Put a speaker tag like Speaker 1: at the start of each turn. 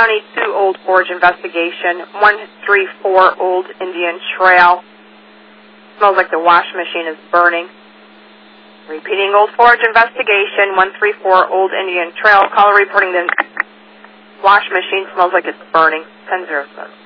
Speaker 1: County 2 Old Forge investigation, 134 Old Indian Trail. Smells like the wash machine is burning. Repeating Old Forge investigation, 134 Old Indian Trail. Caller reporting the wash machine smells like it's burning. 1007.